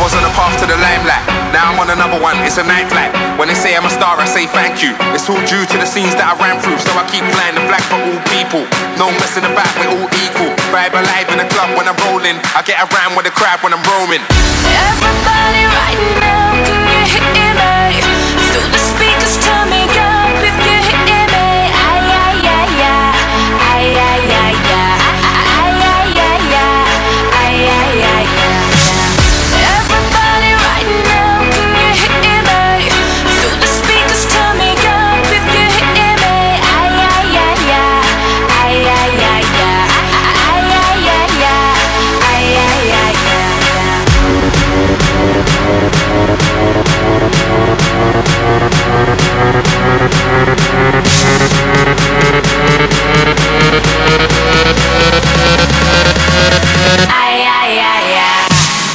was on the path to the limelight. Now I'm on another one, it's a night flight. When they say I'm a star, I say thank you. It's all due to the scenes that I ran through, so I keep flying the flag for all people. No messing about, we're all equal. Vibe alive in the club when I'm rolling. I get around with the crowd when I'm roaming. Everybody right now, can you hear me? Through the speakers, turn me up if you hear me. Ay, ay, ay, ay. Ay, ay, ay, ay. Ay, ay, ay, ay. Ay, ay, ay, ay. Everybody right now, can you hear me? Through the speakers, turn me up if you hear me. Ay, ay, ay, ay. Ay, ay, ay, ay. Ay, ay, ay, ay. Ay, ay, ay, ay. Ay, ay, ay, ay.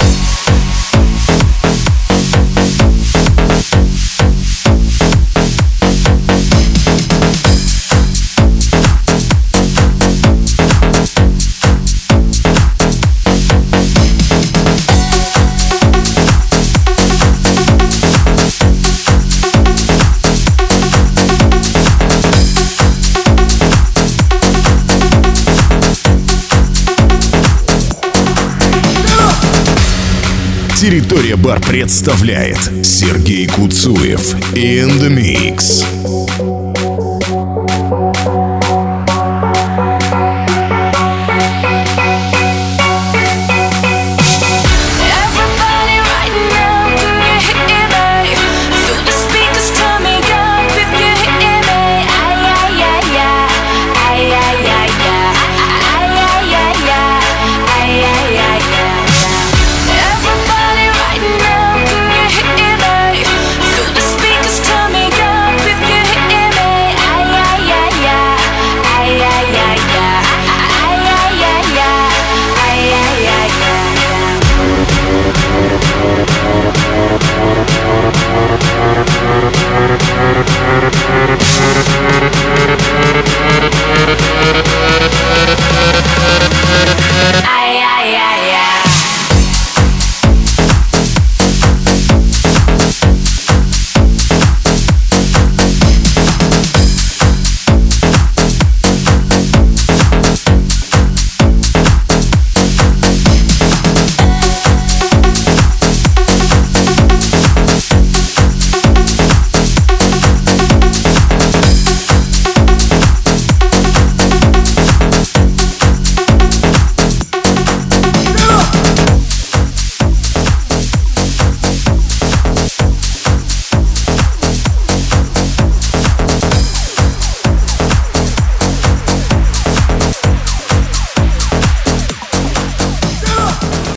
Территория Бар представляет Сергей Куцуев In The Mix.